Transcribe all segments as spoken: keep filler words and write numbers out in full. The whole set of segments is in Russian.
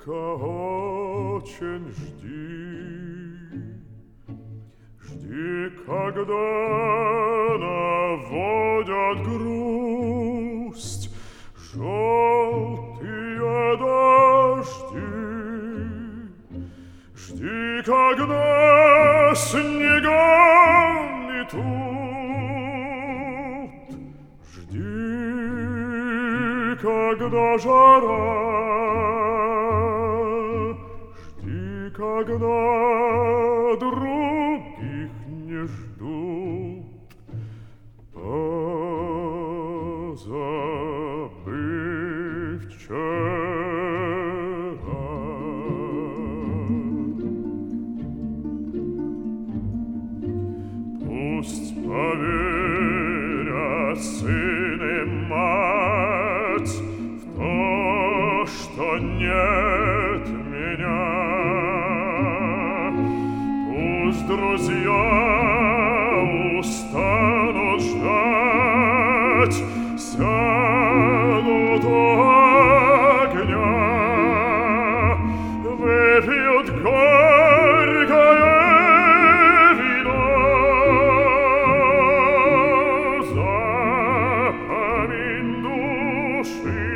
очень жди, жди, когда наводят грусть желтые дожди, жди, когда снега метут, жди, когда жара, когда других не ждут, позабыв вчера. Пусть поверят сын и мать в то, что нет меня. Пусть друзья устанут ждать, сядут у огня, выпьют горькое вино. Запомни души,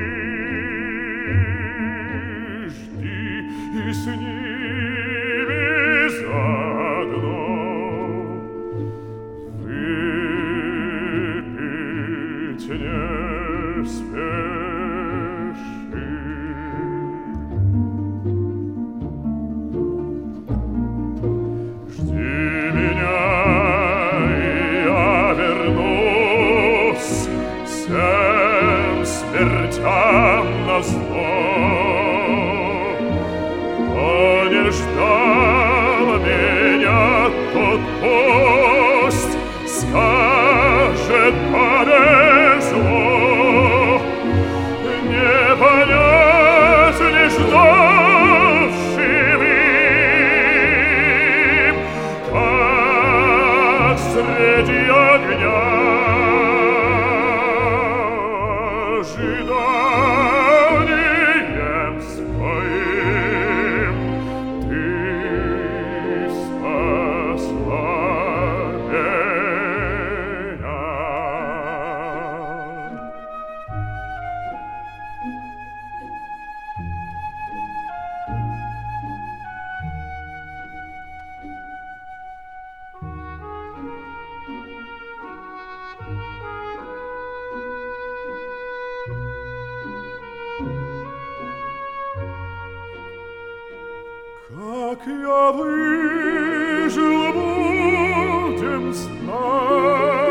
жди и с ними заодно выпить не спеши. Жди меня, и я вернусь всем смертям назло. Кто не ждал меня, тот пусть скажет повезло. Не понять не ждавшим им, как среди огня ожиданием своим ты спасла меня. Как я выжил, будем знать.